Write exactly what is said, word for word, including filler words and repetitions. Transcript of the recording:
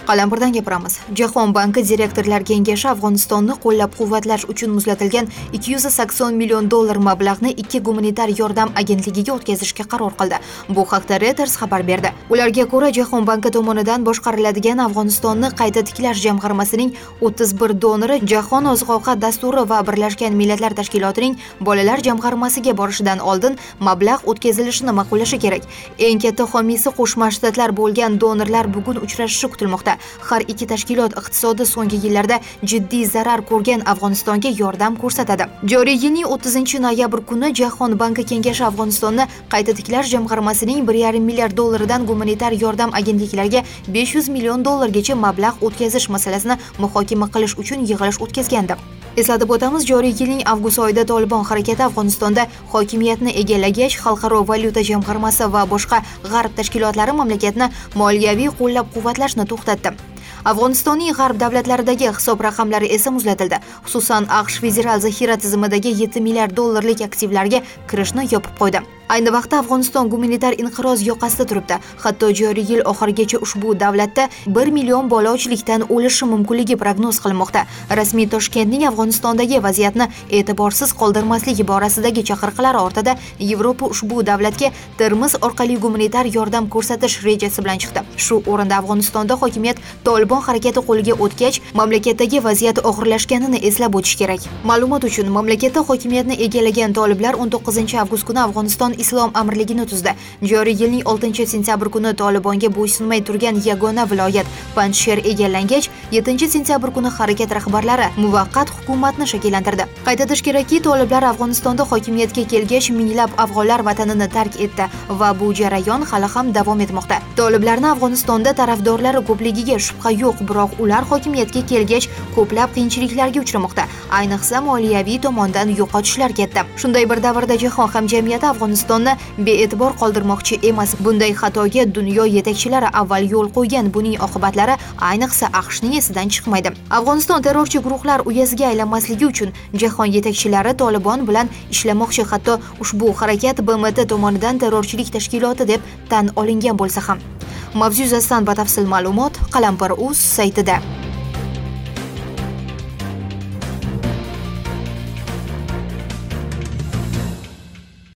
Qalampirdan gapiramiz. Jahon banki direktorlar kengashi Afg'onistonni qo'llab-quvvatlash uchun muzlatilgan ikki yuz sakson million dollar mablag'ni ikki gumanitar yordam agentligiga o'tkazishga qaror qildi. Bu haqda Reuters xabar berdi. Ularga ko'ra, Jahon banki tomonidan boshqariladigan Afg'onistonni qayta tiklash jamg'armasining o'ttiz bir donori Jahon oziq-ovqat dasturi va Birlashgan Millatlar Tashkilotining bolalar jamg'armasiga borishidan oldin mablag' o'tkazilishini ma'qullashi kerak. Eng katta homiysi Qo'shma Shtatlar bo'lgan donorlar bugun uchrashishi kutilmoqda. Har ikki tashkilot iqtisodi so'nggi yillarda jiddiy zarar ko'rgan Afg'onistonga yordam ko'rsatadi. Joriy yilning o'ttizinchi noyabr kuni Jahon banki kengashi Afg'onistonni qayta tiklash jamg'armasining bir yarim milliard dollaridan gumanitar yordam agentliklariga besh yuz million dollargacha mablag' o'tkazish masalasini muhokama qilish uchun yig'ilish o'tkazgandi. Eslatib o'tamiz, joriy yilning avgust oyida Tolibon harakati Afg'onistonda hokimiyatni egallagach, Xalqaro valyuta jamg'armasi va boshqa g'arb tashkilotlari mamlakatni moliyaviy qo'llab-quvvatlashni to'xtatdi. Afg'onistonning g'arb davlatlaridagi hisob raqamlari esa muzlatildi. Xususan, AQSh federal zaxira tizimidagi yetti milliard dollarlik aktivlarga kirishni yopib qo'ydi. Ayni vaqtda Afg'oniston gumanitar inqiroz yoqasida turibdi. Hatto joriy yil oxirigacha ushbu davlatda bir million bola ochlikdan o'lishi mumkinligi prognoz qilinmoqda. Rasmiy Toshkentning Afg'onistondagi vaziyatni e'tiborsiz qoldirmasligi borasidagi chaqiriqlar ortida Yevropa ushbu davlatga Termiz orqali gumanitar yordam ko'rsatish rejasi bilan chiqdi. Shu o'rinda Afg'onistonda hokimiyat Tolibon harakati qo'liga o'tgach, mamlakatdagi vaziyat og'irlashganini eslab o'tish kerak. Ma'lumot uchun, mamlakatda hokimiyatni egallagan toliblar o'n to'qqizinchi avgust kuni Afg'oniston Islom amirligini tuzdi. Joriy yilning oltinchi sentyabr kuni Tolibonga bo'ysunmay turgan yagona viloyat Panjsher egallangach, yettinchi sentyabr kuni harakat rahbarlari muvaqqat hukumatni shakllantirdi. Qayd etish kerakki, toliblar Afg'onistonda hokimiyatga kelgach, minglab afg'onlar vatanini tark etdi va bu jarayon hali ham davom etmoqda. Toliblarni Afg'onistonda tarafdorlari ko'pligiga shubha yo'q, biroq ular hokimiyatga kelgach, ko'plab qiyinchiliklarga uchramoqda. Ayniqsa moliyaviy tomondan yo'qotishlar katta. Shunday bir davrda jahon hamjamiyati Afg'oniston bee'tibor qoldirmoqchi emas. Bunday xatoga dunyo yetakchilari avval yo'l qo'ygan. Buning oqibatlari ayniqsa AQShning esidan chiqmaydi. Afg'oniston terrorchi guruhlar uyasiga aylanmasligi uchun jahon yetakchilari Tolibon bilan ishlamoqchi. Hatto ushbu harakat B M T tomonidan terrorchilik tashkiloti deb tan olingan bo'lsa ham. Mavzu yuzasidan batafsil ma'lumot Qalampir.uz saytida.